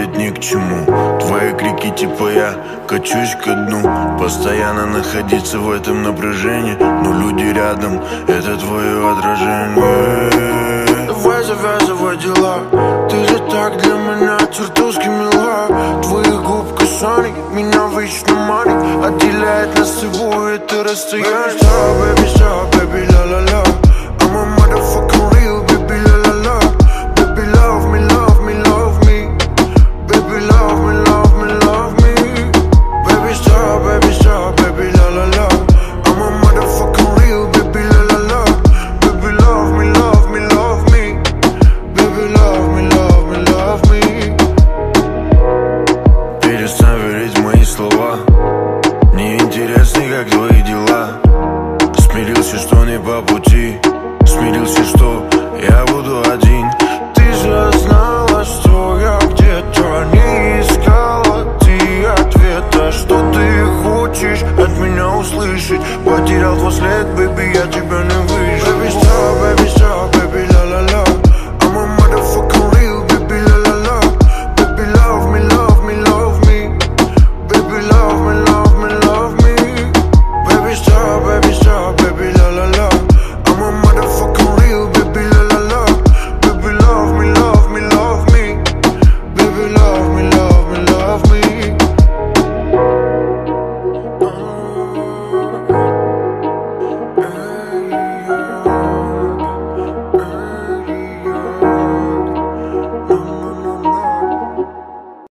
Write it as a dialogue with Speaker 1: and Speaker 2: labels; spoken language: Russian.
Speaker 1: приводят ни к чему. Твои крики типа я качусь ко дну. Постоянно находиться в этом напряжении, но люди рядом, это твое отражение.
Speaker 2: Давай завязывай дела, ты же так для меня чертовски мила. Твоих губ касаний меня вечно манит, отделяет нас с тобой это расстояние. Baby stop, baby la la la, I'm a motherfucking real baby la la la. Baby love me, love me, love me. Baby love me, love me, love me. Baby stop, baby la la la, I'm a motherfucking real baby la la la. Baby love me, love me, love me. Baby love me, love me, love me.
Speaker 1: Перестань верить в мои слова, мне интересны, как твои дела. Смирился, что не по пути.